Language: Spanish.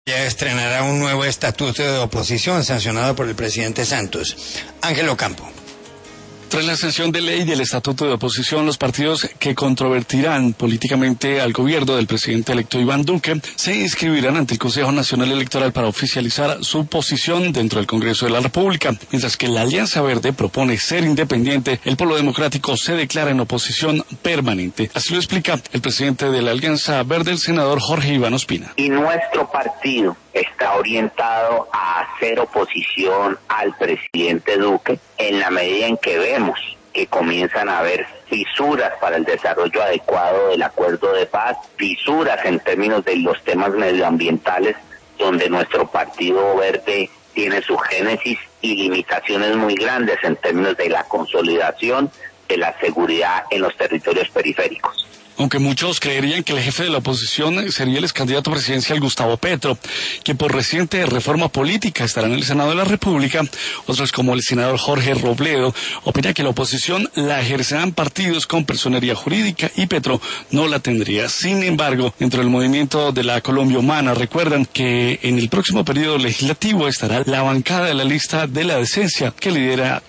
Ya estrenará un nuevo estatuto de oposición sancionado por el presidente Santos. Ángel Ocampo. Tras la sanción de ley del Estatuto de Oposición, los partidos que controvertirán políticamente al gobierno del presidente electo Iván Duque se inscribirán ante el Consejo Nacional Electoral para oficializar su posición dentro del Congreso de la República. Mientras que la Alianza Verde propone ser independiente, el Polo Democrático se declara en oposición permanente. Así lo explica el presidente de la Alianza Verde, el senador Jorge Iván Ospina. Y nuestro partido está orientado a hacer oposición al presidente Duque en la medida en que vemos que comienzan a haber fisuras para el desarrollo adecuado del acuerdo de paz, fisuras en términos de los temas medioambientales, donde nuestro Partido Verde tiene su génesis y limitaciones muy grandes en términos de la consolidación de la seguridad en los territorios periféricos. Aunque muchos creerían que el jefe de la oposición sería el ex candidato presidencial Gustavo Petro, que por reciente reforma política estará en el Senado de la República, otros como el senador Jorge Robledo opinan que la oposición la ejercerán partidos con personería jurídica y Petro no la tendría. Sin embargo, dentro del movimiento de la Colombia Humana recuerdan que en el próximo periodo legislativo estará la bancada de la lista de la decencia que lidera